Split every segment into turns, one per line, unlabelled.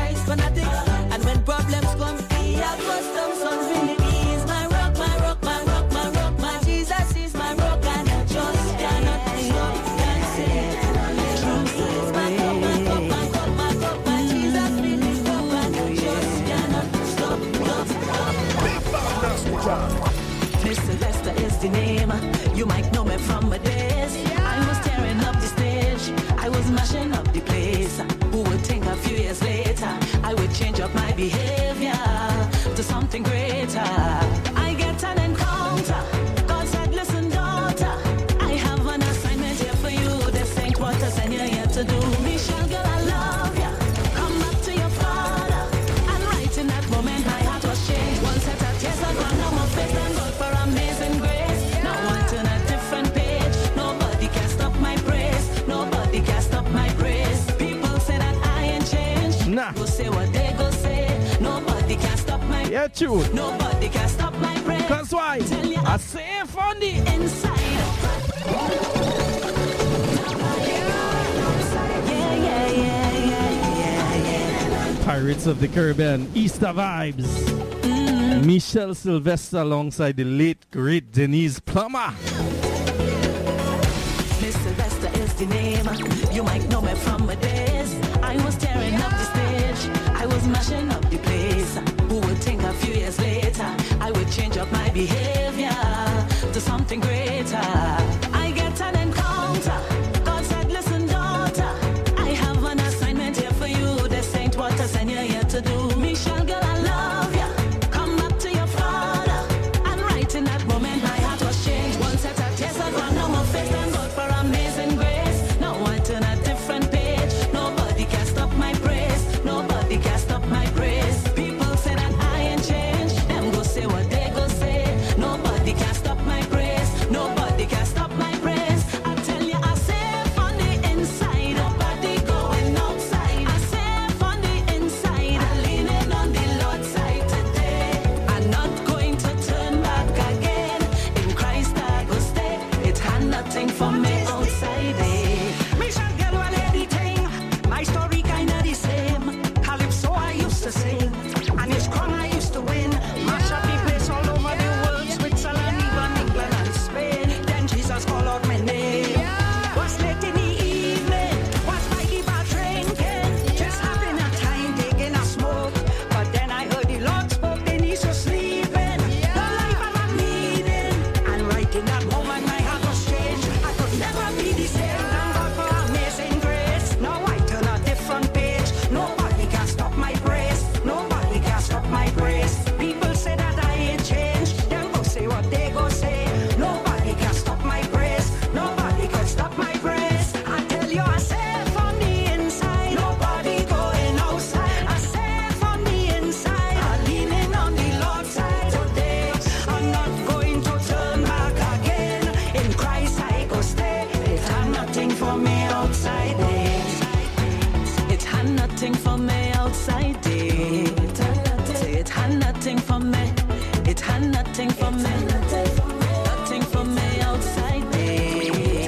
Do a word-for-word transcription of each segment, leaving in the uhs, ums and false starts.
Christ fanatic. And when problems come, he a custom son really is my rock, my rock, my rock, my rock, my Jesus is my rock, and I just cannot stop dancing. Truth is my rock, my rock, my rock, my rock, my Jesus really rock, and I just cannot stop, stop, stop. Mister Lester is the name. You might know me from my days. I was tearing up the stage. I was mashing up the place. Who would think a few years later I would change up my behavior to something greater? I get an encounter. God said, listen, daughter, I have an assignment here for you. This ain't what I send you here to do. Michelle, girl, I love ya. Come back to your father. And right in that moment, my heart was changed. One set of tears had run down my face, and God for amazing grace. Now I'm on a different page. Nobody can stop my praise. Nobody can stop my praise. People say that I ain't changed.
Nah.
Go say what they go say. Nobody can stop my
Yeah, true.
Nobody can stop my praise.
That's why
Tell you
I say it on the
inside. Yeah, yeah, yeah, yeah, yeah, yeah.
Pirates of the Caribbean, Easter vibes. Mm-hmm. Michelle Sylvester alongside the late great Denise Plummer.
Miss Sylvester is the name. You might know me from my days. I was tearing up the stage. I was mashing up the place. Who would think a few years later I would change up my behavior to something greater? I get an encounter. God said, listen, daughter, I have an assignment here for you. This ain't what I send you here to do. Michelle, girl, I love ya. Come back to your father. And right in that moment, my heart was changed. One set of tears had run down my face, and God for amazing grace. Now I turn a different page. Nobody can stop my praise. Nobody can stop my praise. People say that I ain't changed. Them go say what they go say. Nobody can stop my praise. Nobody can stop my praise. I tell you, I safe on the inside. Nobody going outside. I safe on the inside. I'm leaning on the Lord's side today. I'm not going to turn back again. In Christ I go stay. It had nothing for me outside. Eh?
Michelle, girl, well, anything. My story kinda the same. Calypso I used to sing, and it's crown I used to win. Mash up the place all over the world, Switzerland, even England and Spain. Then Jesus called out my name. Was late in the evening, was by the bar drinking, just having a time taking a smoke. But then I heard the Lord spoke, then he's just sleeping. The life I'm leading, and right in that moment my heart was changed. I could never be the same. Thank God for amazing grace. Now I turn a different page. Nobody can stop my praise. Nobody can stop my praise. People say that I ain't changed. Them go say what they go say. Nobody can stop my praise. Nobody can stop my praise. I tell you, I safe on the inside. Nobody going outside. I safe on the inside. I'm leaning on the Lord's side today. I'm not going to turn back again. In Christ I go stay. It had nothing for me outside. eh.
It had nothing for me outside. Eh? Say it had nothing for me. It had nothing for me. Nothing for me outside. Eh?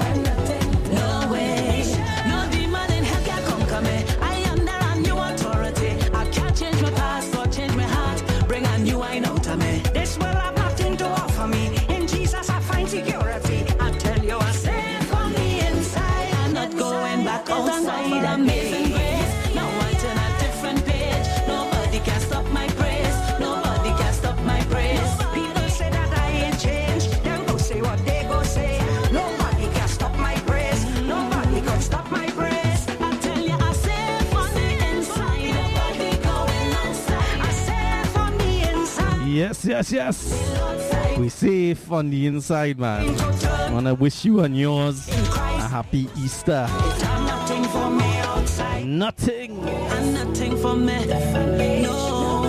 No way. No demon in hell can conquer me. I am under a new authority. I can't change my past or change my heart. Bring a new wine out of me.
This world have nothing to offer me. In Jesus I find security. I tell you, I safe on the inside.
I'm not going back outside. Amazing grace. Now I turn a different page. Nobody can stop my praise. Nobody can stop my praise.
People say that I ain't changed. Them go say what they go say. Nobody can stop my praise. Nobody can stop my praise.
I tell you, I safe on the inside. Nobody going outside.
I safe on the inside.
Yes, yes, yes. We safe on the inside, man. I wanna wish you and yours a happy Easter.
Nothing for me outside.
Nothing.
And nothing for me. No.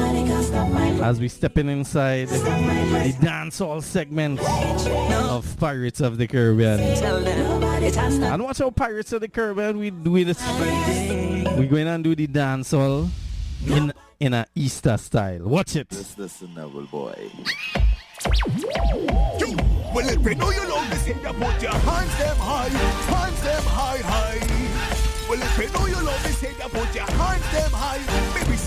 As we stepping inside the dancehall segment of Pirates of the Caribbean.
Tell them it has not.
And watch how Pirates of the Caribbean we do this. We're going to do the dancehall in in a Easter style. Watch it.
Just listen, Neville boy.
Well, if you know you love this, you put your hands them high, hands them high, high. Well, if you know you love this, you put your hands them high. Baby,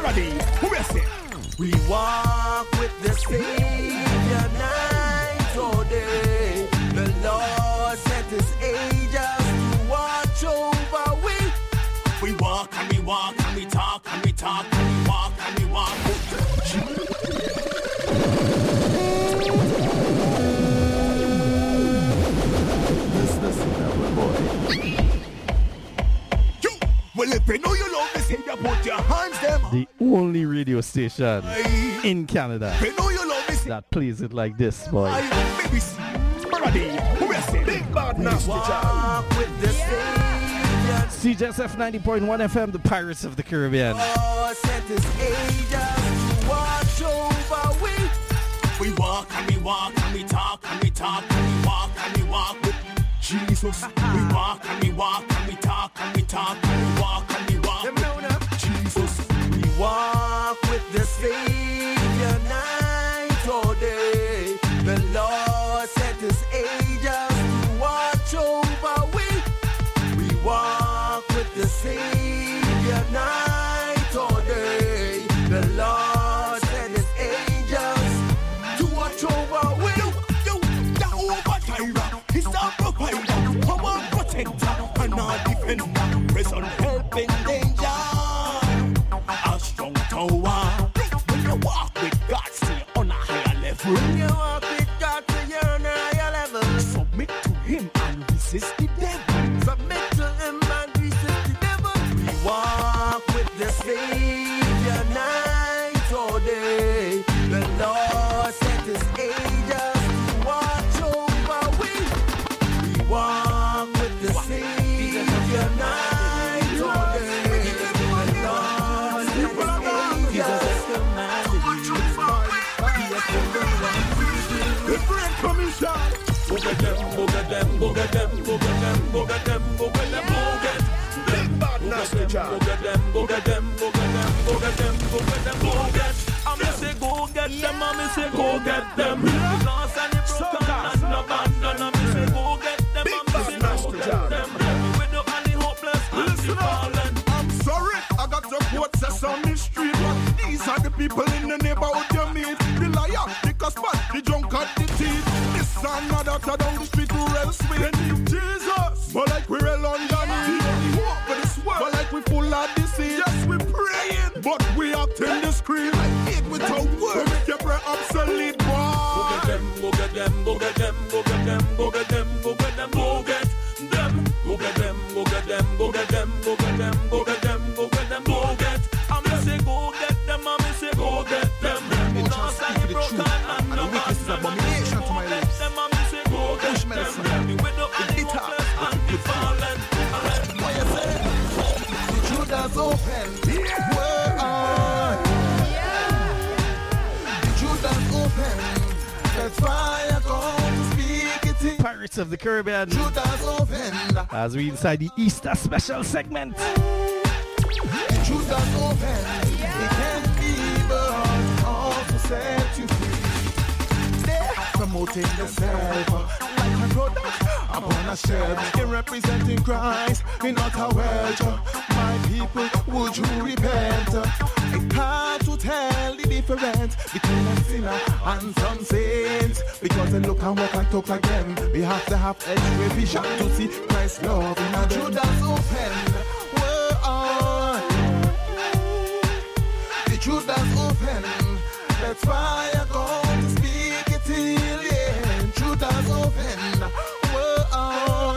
Paradise, who is it?
We walk with the Savior night or day. The Lord set his angels to watch over we.
We walk and we walk and we talk and we talk and we walk and we walk. You, well, if you know you love this, you put your hands them.
The only radio station in Canada
If you know you love this,
that plays it like this, boy.
I baby see. Paradise, who is it? Big bad nasty child.
Walk with the Savior.
C J S F ninety point one F M, the Pirates of the Caribbean.
Lord set his angels to watch over we.
We walk and we walk and we talk and we talk and we walk and we walk with Jesus. We walk and we walk and we talk and we talk and we walk and we walk with Jesus.
We walk with the Savior night or day. The Lord set his angels to watch over we. We walk with the Savior night or day. The Lord set his angels to watch over we.
Yo, yo, Jehovah Jireh, he's our provider, our protector, and our defender. Present help in danger, a strong tower. When you walk with God, stay on a higher level.
When you walk with God, you're on a higher level.
Submit to him and resist the devil.
Submit to him and resist the devil. We walk with the Savior night or day. The Lord set his angels to watch over we. We walk with the Savior night or day. The Lord set his angels to watch over we.
The great commission. Booga them, booga them, booga them, booga them, booga them, booga them, booga them. Big bad nasty child. Booga them, booga them, booga them, booga them, booga them, booga them. I me say go get them, I me say go get them. Lost and the broken and abandoned. I me say go get them, I me say go get them. With the only hopeless and the fallen.
I'm sorry, I got the quote Sesame Street, but these are the people in the neighborhood you meet. The liar, the custom, the drunkard, the thief. This and that are down the street who else we need Jesus, but like we're all underneath. We walk for this world, but like we full of disease. Yes, we praying, but we acting discreet. Like it without words, we make your prayer obsolete.
Go get them, go get them, go get them, go get them, go get them, go get them, go get them. Go get them, go get them, go get them, go get them, go get them, go get them, go get. I me say go get them, I me say go get them. The lost and the broken and the
wickedness is abomination to my lips.
them, I me say go get them. The widow and the hopeless and the fallen.
What you say? The Judas open. Where are the Judas open? That's why I'm going to speak it in.
Pirates of the Caribbean,
Judas open.
as we inside the Easter special segment.
The Judas open. It can't be but also set you free. They're promoting themselves like a product upon a shelf. In representing Christ in utter wealth. My people, would you repent? It's hard to tell the difference between a sinner and some saints, because they look and walk and talk like them. We have to have extra vision to see Christ's love in a Judas open. Where are the Judas open? That's why I'm going to speak it till yeah. Judas open. Where are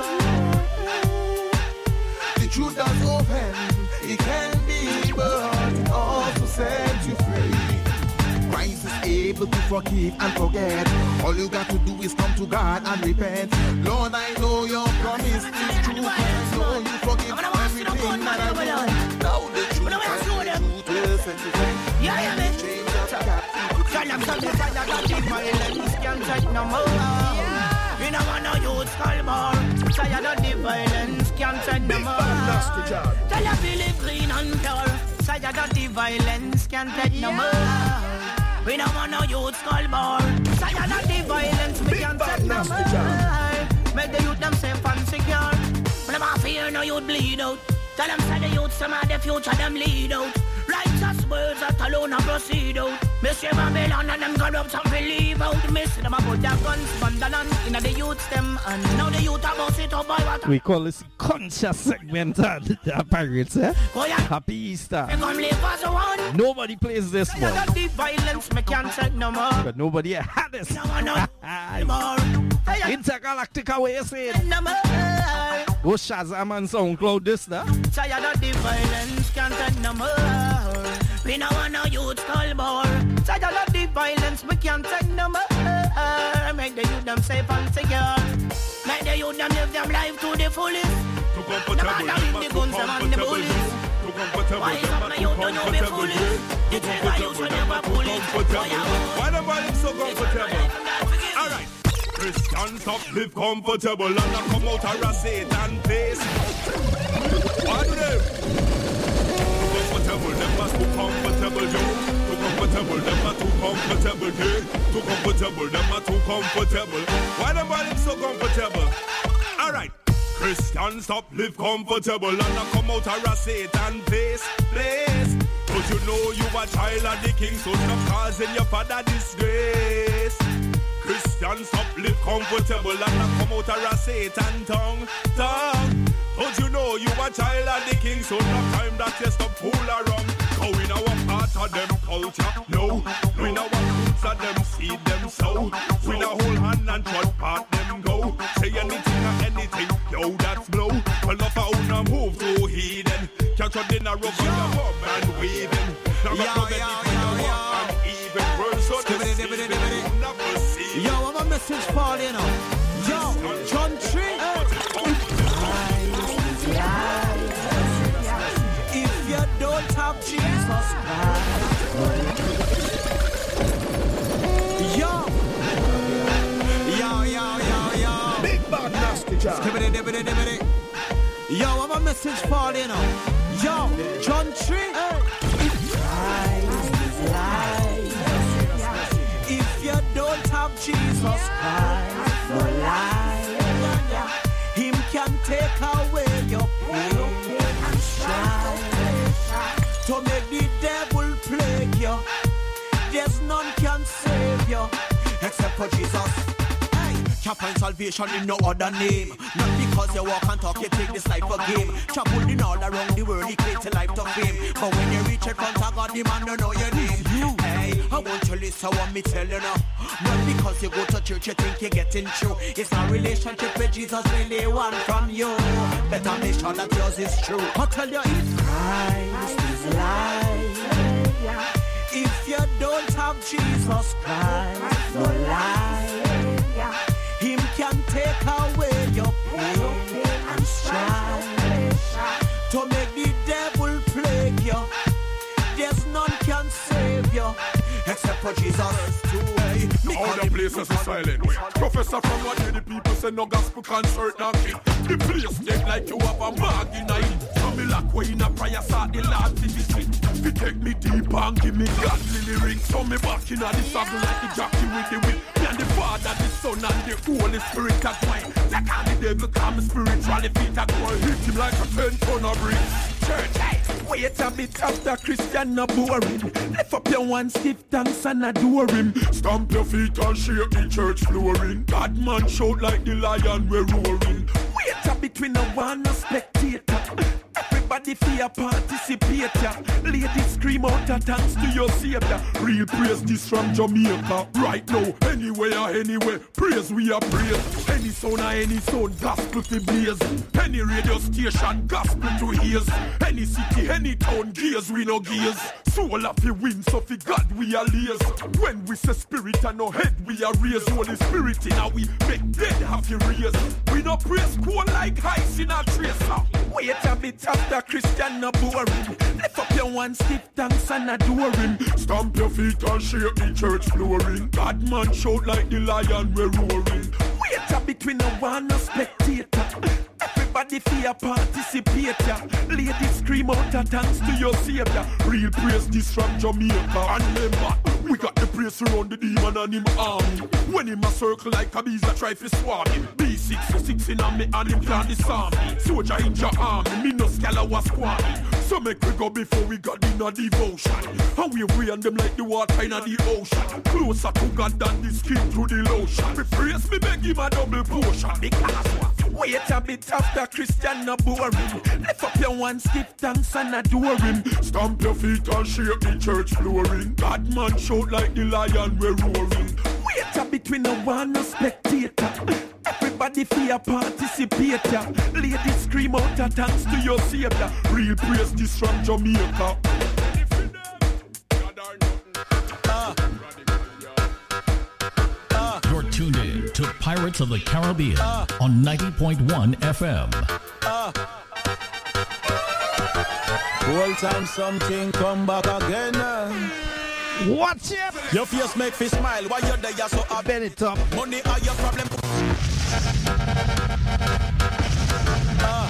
the Judas open? It can be, but it also set you free. Christ is able to forgive and forget. All you got to do is come to God and repent. Lord, I know your promise is true. I know you forgive everything that I do. Now the truth and the truth will set you free.
Yeah, yeah, man.
Change of captivity.
Can I tell you that I got the violence can't take no more? You know I know youth call more. Tired of the violence can't take no more. Tell you feel it clean and pure. Tired of the violence can't take no more. We don't want no youth call more. Tired of the violence we can't take no more. Make the youth them safe and secure. When them fear no youth bleed out. Tell them say the youth some of the future them lead out. Right Just words that alone and proceed out. Miss Babylon and them corrupt and believe out. Miss them about their guns, bandanan, in the youth them. And now the youth about it up by what.
We call this conscious segment of the pirates, eh?
Oh, yeah.
Happy Easter.
Come live as one.
Nobody plays this one.
The violence me can't take no more.
But nobody had this.
No one knows anymore.
Intergalactica way you say
No more.
Go Shazam and SoundCloud this da.
Tired of the violence, can't take no more. We no want no youth call more. Tired of the violence, we can't take no more. Make the youth them safe and secure. Make the youth them live their life to the fullest. No matter in the guns and the bullets. Why is up the youth don't you be foolish? The tell you should never pull it.
Why the violence so comfortable? Alright. Christians stop live comfortable and not come out of a Satan place. What do them? Too comfortable, them must too comfortable, yo. Too comfortable, them are too comfortable, yeah. Too comfortable, them are too comfortable. Why the violence so comfortable? Alright. Christians stop live comfortable and not come out of a Satan place, place. But you know you a child of the king, so stop causing your father disgrace. Christians stop live comfortable and not come out of a Satan tongue, tongue. But you know you a child of the king, so no time that you stop fool around. Go in our part of them culture, no. We know what roots of them seed them sow. We know hold hand and trot part them go. Say anything or anything, yo that's blow. Well enough of who now move to heathen. Catch up in a rubber bob and weaving. Now got to make it walk and even words so the seed never see.
Yo, I'm a message for you know. Yo, John Tree. If you don't have Jesus Christ. Yo. Yo, yo, yo, yo.
Big bad nasty job.
Yo, I'm a message for you know. Yo, John Tree. If you don't have Jesus Christ, no lie. Him can take away your pain and strife. To make the devil plague you, there's none can save you except for Jesus. Can't find salvation in no other name. Not because you walk and talk, you take this life for game. Traveling all around the world, equate life to fame. But when you reach in front of God, the man don't know your name. Hey, I want you to listen what me tell you now. Not because you go to church, you think you're getting through. It's not relationship with Jesus really want from you. Better make sure that yours is true. I'll tell you, if Christ is life, if you don't have Jesus Christ, no lie. Him can take away your pain and strife. To make the devil plague you, there's none can save you except for Jesus too. Hey,
all the places are silent. Professor from what the people say no gospel concert now. The place get like you have a mag in it. So me lock way in a prayer start the Lord in the street. He take me deep and give me godly lyrics. So me back in a the song like the jockey with the whip. Me and the Father, the Son and the Holy Spirit are going. Take on the devil, come spiritually feet are going. Hit him like a ten ton of bricks. Church, hey, wait a bit after Christian no boring. Lift up your one stiff thanks and adore him. Stamp your feet and shake the church flooring. God man shout like the lion we're roaring. Wait a bit, we no want no spectator. Everybody fear participate. Ladies scream out a thanks to your savior. Real praise this from Jamaica. Right now, anywhere, anywhere, praise we are praise. Any sound or any sound, gospel to blaze. Any radio station, gospel to ears. Any city, any town, gears we no gears. Soul of the wind, so for God we are layers. When we say spirit and no head, we are raised. Holy Spirit in our we make dead have you raised. We no praise cool like ice in a tracer. Wait a bit after Christian no boring. Lift up your one stiff thanks and adore him. Stamp your feet and shake the church flooring. God man shout like the lion we're roaring. Wait a bit, we no want no spectator. Everybody Everybody fear participate, yeah. Ladies scream out a thanks to your savior. Real praise this from Jamaica. And remember, we got the praise around the demon and him army. When him a circle like a bees that try to swarm him. B six six in on me and him can't disarm me. Soldier in your army, me no scala was squammy. So make we go before we got in a devotion. And we rain them like the water in the ocean. Closer to God than the skin to the lotion. Me praise me beg him a double portion. Because what? Wait a bit after Christian no boring. Lift up your hands, give thanks and adore him. Stamp your feet and shake the church flooring. God man shout like the lion we're roaring. Wait a bit we no want no spectator. Everybody fear participate, yeah. Ladies scream out a thanks to your savior. Real praise this from Jamaica.
Uh. Uh. You're tuned in to Pirates of the Caribbean uh. on ninety point one F M.
Uh. Whole time something come back again. Uh.
Watch it!
Your face make me smile while you're there, so I
bend it up.
Money are your problem. uh.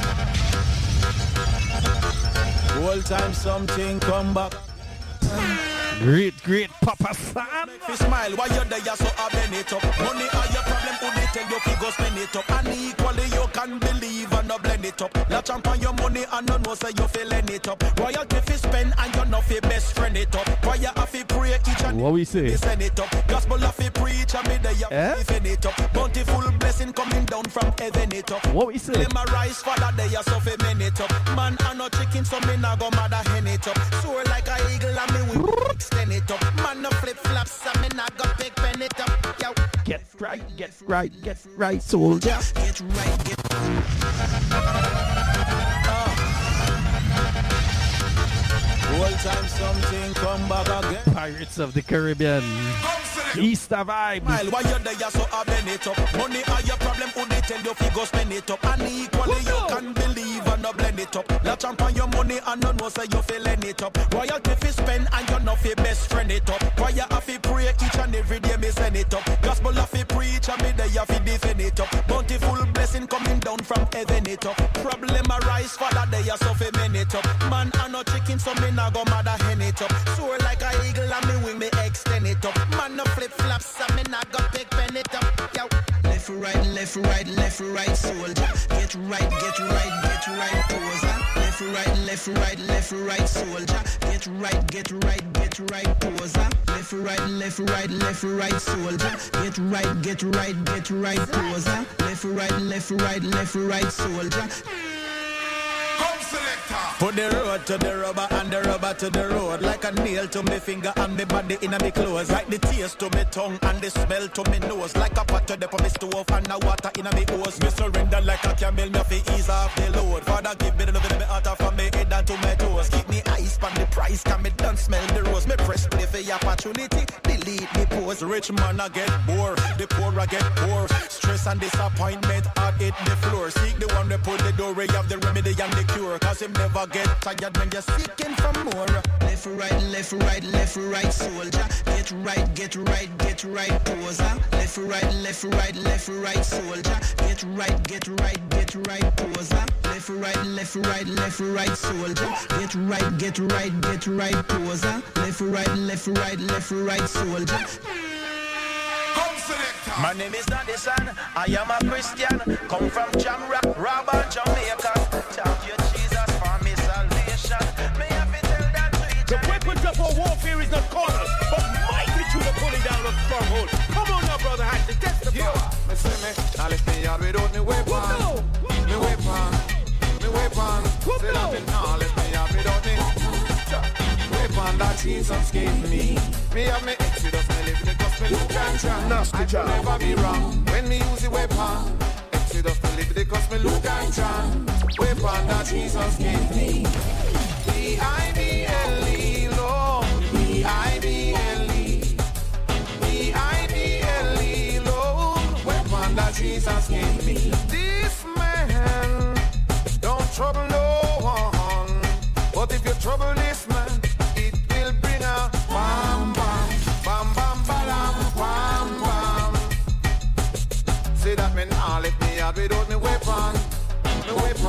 Whole time something come back.
Great, great Papa San.
Make me smile while you're there, so I bend it up. Money are your problem, who they tell you fi go spend it up. And equally you can believe and not blend it up. La champ on your money and no know say you feeling it up. Royalty fi spend and you know fi best friend it up. Why you have fi pray each and
what we say?
Send it up. Gospel have fi preach and me there you
eh?
fi it up. Bountiful blessing coming down from heaven it up.
What we say?
Them a rise father there you so fi men it up. Man and no chicken so me nah go mother hen it up. Soar like a eagle and me will extend it up. Man no flip flops so me nah go pick pen it up. Yo.
Get right, get right, get right, soldier.
Get right, get uh. Whole time something come back again.
Pirates of the Caribbean. Easter vibe.
While you're there, so I bend it up. Money are your problem, who they tell you fi go spend it up. And equally you can believe and not blend it up. La champ on your money and no know say you feeling it up. Royalty fi spend and you know fi best friend it up. Why you have fi pray each and every day me send it up. Gospel have fi preach and me there you fi defend it up. Bountiful blessing coming down from heaven it up. Problem arise father there you so fi men it up. Man and no chicken so me nah go mother hen it up. Soar like a eagle and me wing me extend it up. Man no flip flops so me nah go pick pen it up. Yo. Left right, left right, left right, soldier. Get right, get right, get right, poser. Left right, left right, left right, soldier. Get right, get right, get right, poser. Left right, left right, left right, soldier. Get right, get right, get right, poser. Left right, left right, left right, soldier. Put the road to the rubber and the rubber to the road. Like a nail to me finger and me body in me clothes. Like the taste to me tongue and the smell to me nose. Like a pot to the me stove and the water in me hose. Me surrender like a camel, me fi ease off the load. Father give me the love in me heart from me head down to my toes. Keep me eyes on the price, can me done smell the rose. Me press play for your opportunity, delete me pose. Rich man I get bored, the poor I get poor. Stress and disappointment I hit the floor. Seek the one that put the door, you have the remedy and the cure. Cause him never get tired when you're seeking for more. Left, right, left, right, left, right, soldier. Get right, get right, get right, poser. Left, right, left, right, left, right, soldier. Get right, get right, get right, poser. Left, right, left, right, left, right, soldier. Get right, get right, get right, poser. Left, right, left, right, left, right, soldier. My name is Daddy Son, I am a Christian. Come from Jamrock, Robert, Jamaica. Thank you, Jesus, for me salvation. May I be tell that to each
the weapons of our warfare is not carnal, but mighty through the pulling down of stronghold. Come on now, brother Hatch, testify.
Yeah, me see me, now lift me out without me weapon. Me weapon, me weapon. Say that me now lift me out without me weapon that Jesus gave me. Me have me exodus, me live the gospel, you can't try. I can never be wrong when me use the weapon. Exodus, me live the gospel, you can't try. Weapon that Jesus gave me. B I B L E, Lord. B I B L E. B I B L E, Lord. Weapon that Jesus gave me. This man don't trouble no one, but if you trouble this man, it will bring a bam bam, bam bam bam bam bam. Say that man, nah, let me out without me weapon, me weapon.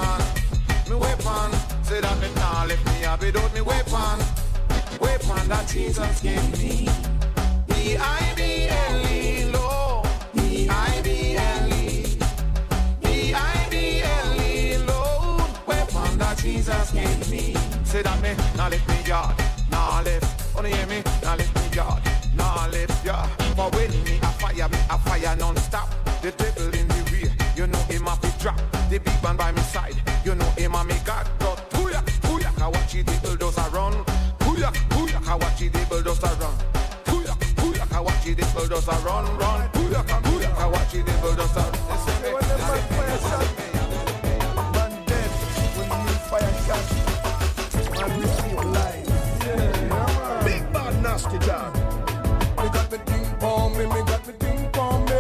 me weapon. Say that me nah left me up without me weapon. Weapon that Jesus gave me. E I B L E, Lord. E I B L E. E I B L E, Lord. Weapon that Jesus gave me. Say that me nah left me yard, nah left. Only hear me, nah left me yard, nah left, yeah. For when me a fire, me a fire non-stop. The devil in the rear, you know him a fi drop. The big man by my side, you know him a me God. But puya, puya, I watch the devil does a run. Puya, puya, I watch the devil does a run. Puya, puya, I watch the devil does a run, run. Puya, puya, I watch the devil does a run.
When the man fire shot, man dead. When you fire shot, man receive life. Yeah, big bad nasty job. Me got the thing for me, me got the thing for me.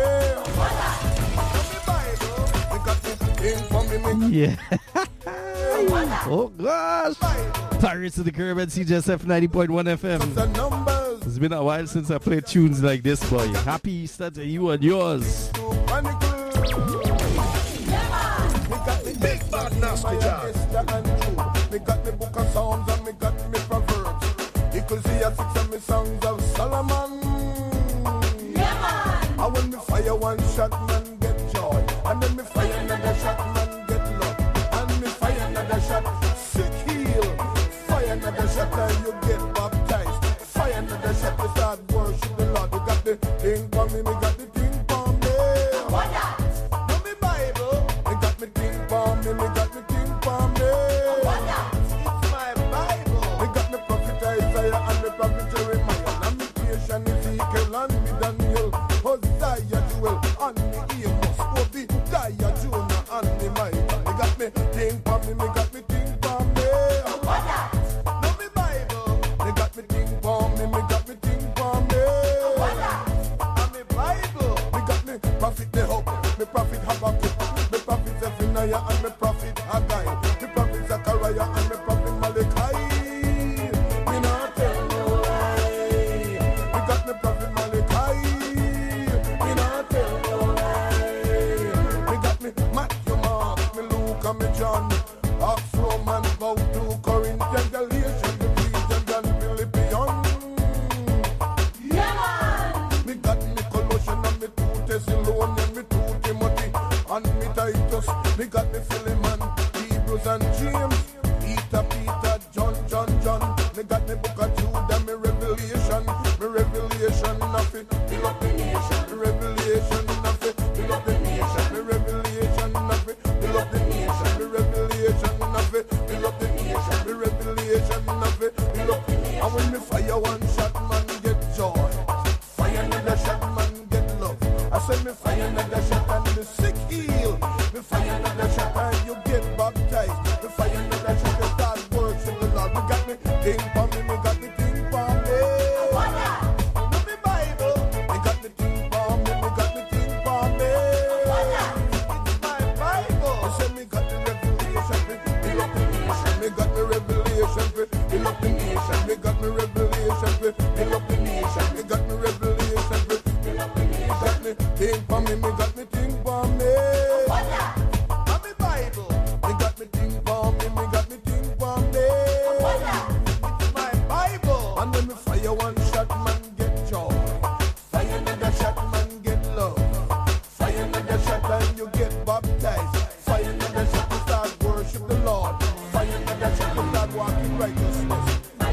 Me got the thing for me, me got
Yeah. Oh gosh. Pirates of the Caribbean, C J S F ninety point one F M.
the numbers.
It's been a while since I played tunes like this, boy. Happy Easter to you and yours.
Me got the
Big bad nasty job.
Me got the book of Psalms and me got me Proverbs. Ecclesiastes and me songs of Solomon. And when me fire one shot, man get joy. And then me fire another shot, man get love. And me fire another shot, sick heal. Fire another shot and you get baptized. Fire another shot, you start worship the Lord. You got the thing for me, me got the thing for me. Now me Bible, me got me thing for me, me got me thing for me. It's my Bible. Me got me prophet Isaiah and me prophet Jeremiah. And me creation Ezekiel and me Daniel. Hosea, Joel, and me Amos, Obadiah, Jonah, and me Micah. Me got me thing for me, me got me thing for me. Now me Bible, me got me thing for me, me got me thing for me. And me Bible, me got me prophet Nehemiah, me prophet Habakkuk, me prophet Zephaniah, and me prophet Haggai, me prophet Zechariah, and me prophet Malachi. Me not tell no lie. Me got me prophet Malachi. Me not tell no lie. Me got me Matthew, Mark, me Luke, and me John. Acts, Romans, Paul, two Corinthians, Galatians, Ephesians, and Philippians. Me got me Colossians and me two Thessalonians, me two Timothy and me Titus. Me got me Philemon, Hebrews and James, Peter, Peter, John, John, John. Me got me book of Jude and me Revelation, me Revelation of it, fill up the nation, me Revelation of it, fill up the nation, me Revelation of it, fill up the nation, me Revelation of it, fill up the nation, me Revelation of it, fill up the nation. And when me fire one shot, man get joy. Fire another shot, man get love. I said me fire another shot and me sick heal. Me fire another shot and you get baptized. Me fire another shot and start worship the Lord. Me got me thing for me, me got me thing for me. Now me Bible, me got me thing for me, me got me thing for me. It's my Bible. I said me got the revelation, me fill up the nation. Me got me revelation, me fill up the nation. Me got me revelation, me fill up the nation. Me got me revelation, me fill up the nation. Got me thing for me, me got me thing for me. Now me Bible, me got me thing for me, me got me thing for me. It's my Bible. And when me fire one shot, man get joy. Fire another shot, man get love. Fire another shot and you get baptized. Fire another shot to start worship the Lord. Fire another shot to start walking righteousness.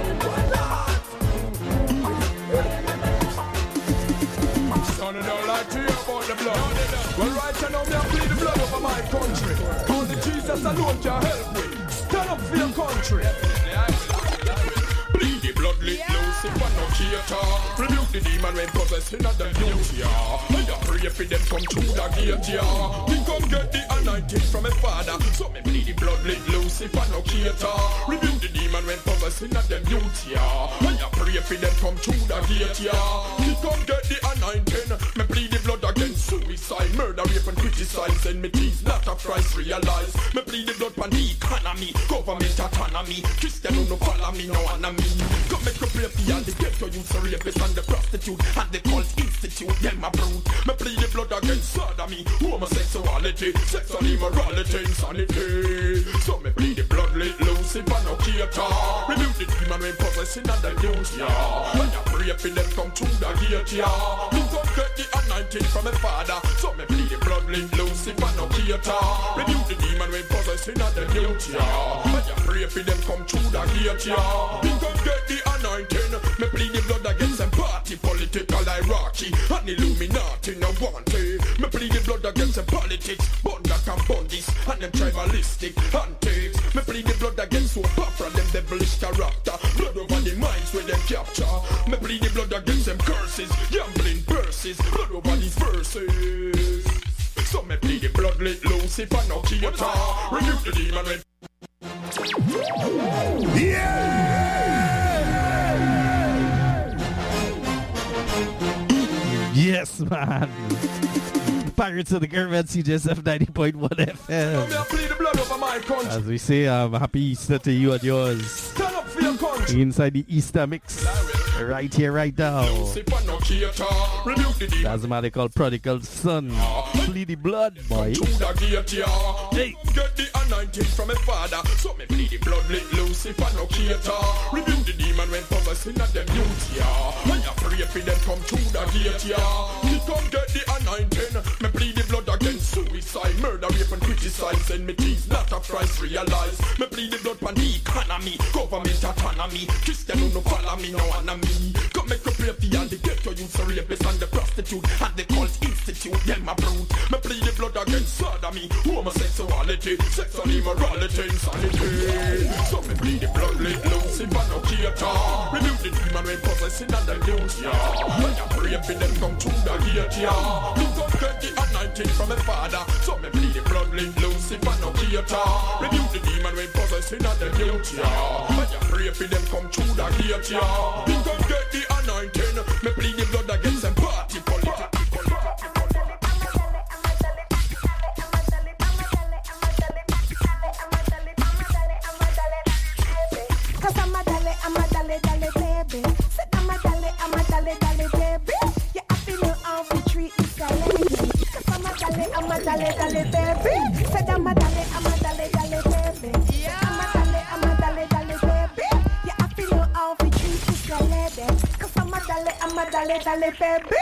Son, I don't like to hear about the blood. Well, right now, me I plead the blood over my country. Only Jesus alone can help me. Stand up for your country. Bleed the blood, let loose if I no cater. Rebuke the demon when possessing of the beauty. I pray for them come through the gate, yeah. Me come get the anointing from my father. So me bleed the blood, let loose if I no cater. Rebuke the demon when possessing of the beauty. I pray for them come through the gate, yeah. Me come get the anointing. Me bleed the blood, blood against suicide, murder, rape and criticize. Enmities not of Christ realize. Me plead the blood pan the economy, government autonomy. Christian who no follow me, no enemy. Come make a pray for all the ghetto youths, the rapists and the prostitute and the cult institute. Them a brute. Me plead the blood against sodomy, homosexuality, sexual immorality, insanity. So me plead the blood let loose if I no cater. Rebuke the demon when possessing and the youth, yeah. When you pray for them come to the gate, yeah. You come get the anointing from a father. So me plead the blood let loose if I no cater. Rebuke the demon when possessing and the youth, yeah. When you pray for them come to the gate, yeah. You come get the anointing. Me plead the blood against them party, political hierarchy and Illuminati, no want it. Me plead the blood against them politics, Bundak and Bundis and them tribalistic antics. Me plead the blood against who apart from them devilish character. Blood over the minds where them capture. Me plead the blood against them curses, gambling purses. Blood over these verses. So me plead the blood let loose if I no cater. Rebuke the demon when
Yes, man. Pirates of the Caribbean, C J S F ninety point one F M. As we say, um, happy Easter to you and yours.
Stand up for your country.
Inside the Easter mix. Right here, right now. That's a man they call Prodigal Son. Plead the blood, boy.
Hey. Get the anointing from a father. So me plead the blood let loose if I no cater. Rebuke the demon when possessing at them youth, yeah. When you pray for them come to the gate, yeah. He come get the anointing. Me plead the blood against suicide, murder, rape and criticize. Enmities not of Christ realize. Me plead the blood pan the economy, government autonomy. Christian who no follow me, no enemy. Come make a pray for all the ghetto youths, the rapists and the prostitute and the cult institute. Them a brute. Me plead the blood against sodomy, homosexuality, sexual immorality, insanity. So me plead the blood let loose if I no cater. Rebuke the demon when possessing and the youth, yeah. When you pray for them come to the gate, yeah. You come get the anointing from a father. So me plead the blood let loose if I no cater. Rebuke the demon when possessing and the youth, yeah. When you pray for them come to the gate, yeah. You come get the anointing. Me plead the blood against them party politics.
Cause I'm a dale, I'm a dale, dale, baby. Said I'm a dale, I'm a dale, dale, baby. Yeah, I feel no off the treat this lady. Cause I'm a dale, I'm a dale, dale, baby. Said I'm a dale, I'm a dale, dale, baby. Yeah, I'm a dale, I'm a dale, dale, baby. Yeah, I feel no off the treat this lady. Cause I'm a dale, I'm a dale, dale,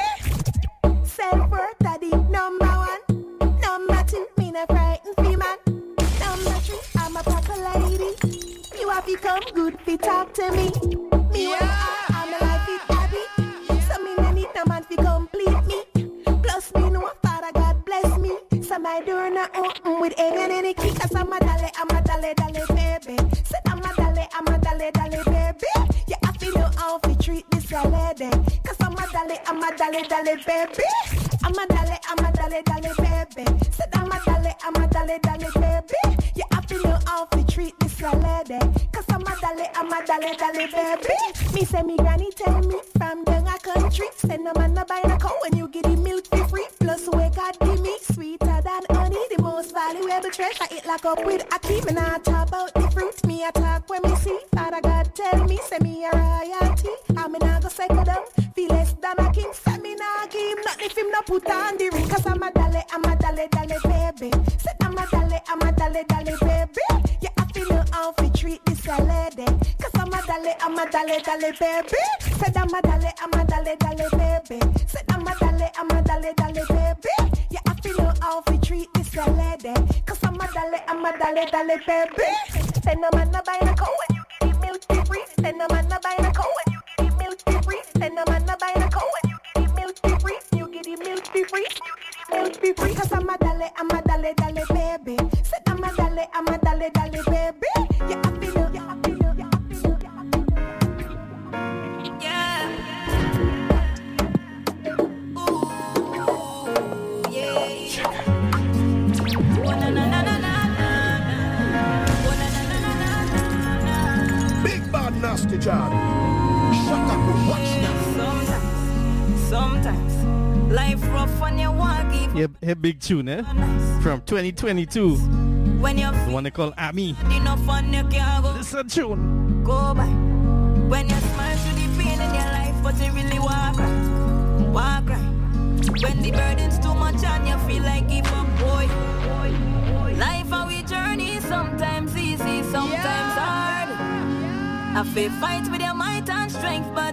baby. Self-worth, daddy, number one. Number two, me no frightened female. Number three, I'm a proper lady. You have become good fi talk to me. Me yeah. I'm a life it happy. So me no need no man fi complete me. Plus me know Father God bless me. So my door not open with any and any key. Cause I'm a dale, I'm a dale, dale, baby. Said I'm a dale, I'm a dale, dale, baby. Yeah, I feel know how fi treat this lady. Cause I'm a dale, I'm a dale, dale, baby. I'm a dale, I'm a dale, dale, baby. Said I'm a dale, I'm a dale, dale, baby. Yeah, I feel know how fi treat this lady. Cause I'm a dale, I'm a dale, dale, baby. Me say me granny tell me from down a country. Say no man no buy no cow when you get the milk for free. Plus where God give me sweeter than honey. The most valuable treasure it lock up with a key. Me not talk about the fruit. Me a talk when me see. Father God tell me say me a royalty. I'm not go second down. Feel less than a king. Say me not give him nothing if him not put on the ring. Cause I'm a dale, I'm a dale, dale, baby. Say I'm a dale, I'm a dale, dale, baby. Yeah, I feel no how fi treat this lady. Cause I'm a dale, I'm a dale, dale, baby. Said I'm a dale, I'm a dale, dale, baby. Said I'm a dale, I'm a dale, dale, baby. Yeah, I feel no how fi treat this lady. Cause I'm a dale, I'm a dale, dale, baby. Say no man no buy no cow when you get the milk for free. Say no man no buy no cow when you get the milk for free. Say no man no buy no cow when you get the milk for free. You get the milk for free. You get the milk for free. Cause I'm a dale, I'm a dale, dale, baby. Said I'm a dale, I'm a dale, dale, baby. Yeah, I feel no, yeah, I feel no, yeah, I feel no, yeah, I feel no. Yeah. Ooh, yeah. Oh, na na na na na na. Oh, na na na na na na.
Big bad nasty job. Shut up and watch now.
Sometimes, sometimes life rough
fun, you want give.
Yeah, a big tune, eh? From twenty twenty-two.
When you
the one they call Ami.
Enough fun, you can't go.
Listen tune.
Go by. When you smile through the pain in your life, but you really walk right. Walk right. When the burden's too much and you feel like give up, boy. Life how we journey, sometimes easy, sometimes yeah. hard. I feel fight with your might and strength, but